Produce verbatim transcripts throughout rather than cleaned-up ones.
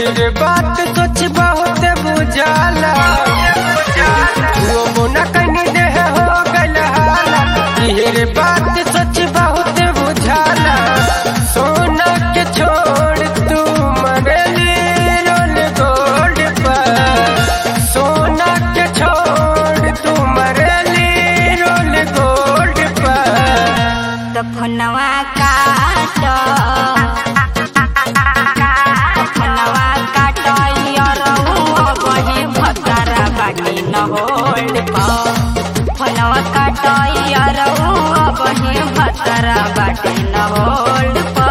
ढेर बात सोच बहुत बुझाला वो मोना कनी देह हो गल हाला। ढेर बात सोच बहुत बुझाला सोना के छोड़ तू मरली रोल गोल्ड पर। सोना के छोड़ तू मरली रोल गोल्ड पर। दफनवा काट दफनवा काट यरौआ बहे भतरा बाटी न होल्ड पा। फनवा काट यरौआ बहे भतरा बाटी न होल्ड पा।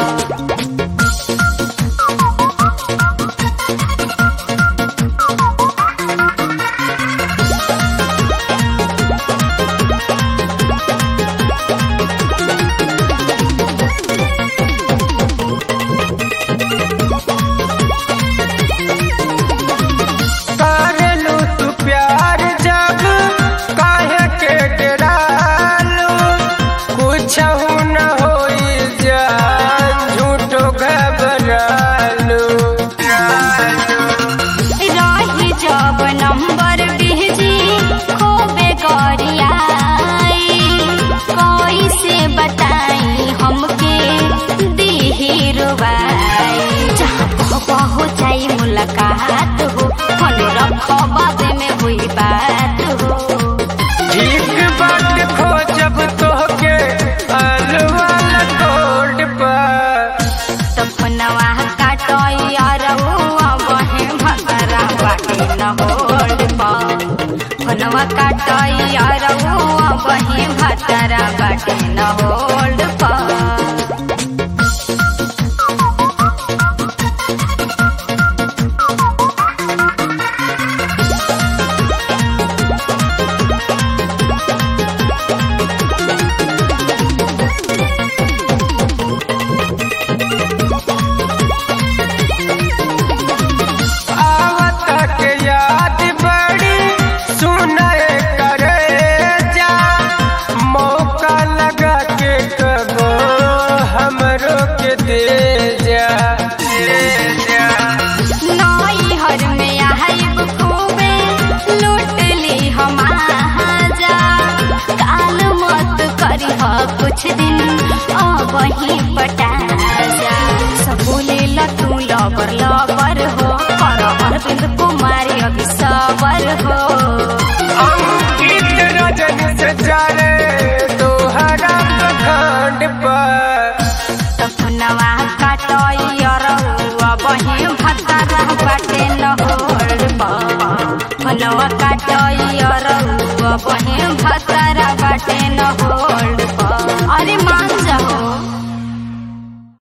हो जाई मुलाकात हो फोन रखो बाद में हुई बात हो। ठीक बात खो जब तोहके अलवाला गोल्ड पर। दफनवा काटो यरौआ बहे भतरा बाटी न होल्ड पा। फनवा काटो यरौआ बहे भतरा बाटी न होल्ड पा। कुछ दिन वही पटा जा सब बोले ला तू लबर लबर हो कर अरविंद कुमारी अभी सबर हो। अंकित रजन से जाने तोहरा खंड पर। दफनवा काटो यरौआ बहे भतरा बाटे न होल्ड पा। फनवा काटो यरौआ बहे भतरा बाटे न